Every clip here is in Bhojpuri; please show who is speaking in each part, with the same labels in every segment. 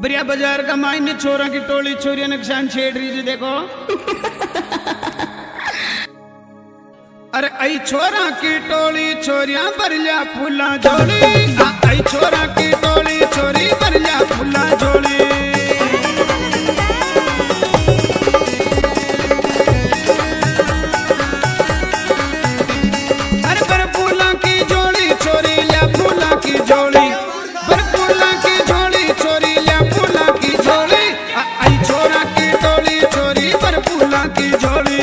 Speaker 1: बरिया बाजार का मायने छोरा की टोली छोरिया नुकसान छेड़ रही जी देखो। अरे आई छोरा की टोली छोरिया बरिया फूला जोड़ी, आई छोरा की टोली छोरी बरिया फूला जोड़ी। अरे बर फूला की जोड़ी छोरी लिया फूला की जोड़ी, बर फूला की जोड़ी छोरी लिया फूला की जोड़ी, आई छोरा की टोली छोरी बर फूला की जोड़ी।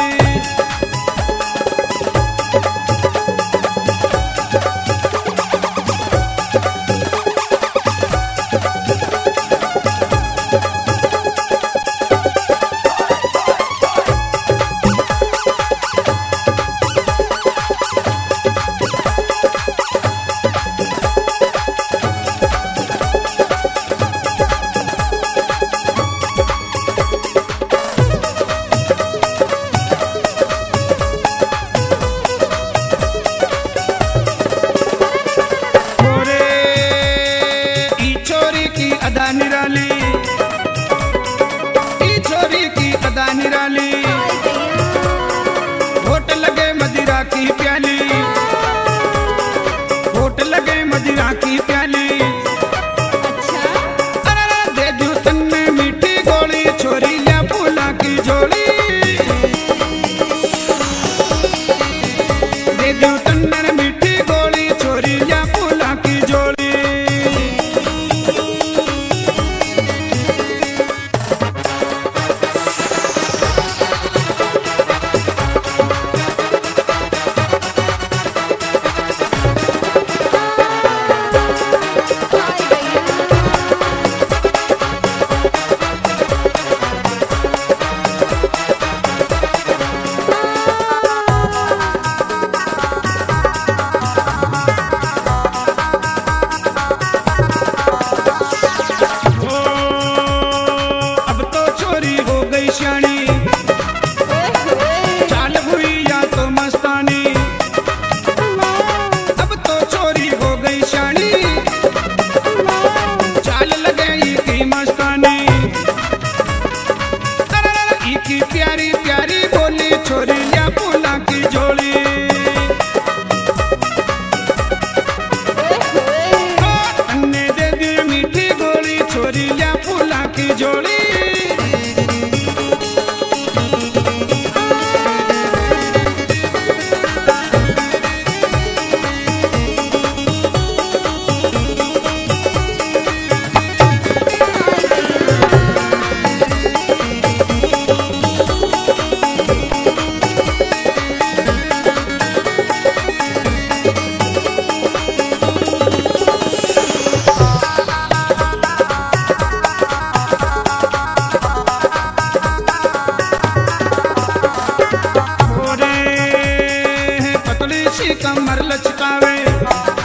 Speaker 1: निराली ई छोरी की अदा निराली, होट लगे मदिरा की प्याली, होट लगे मदिरा की प्याली। अच्छा अरे दे दूं तन में मीठी गोली छोरी लिया फूला की जोड़ी, दे दूं तन में मीठी गोली छोरी लिया फूला की जोड़ी। चाल हुई या तो मस्तानी, अब तो चोरी हो गई शानी, चाल लगे की मस्तानी। अरे की प्यारी प्यारी बोली छोरी लिया फूला की जोड़ी, अन्ने दे दी मीठी गोली छोरी लिया फूला की जोड़ी। कमर लचकावे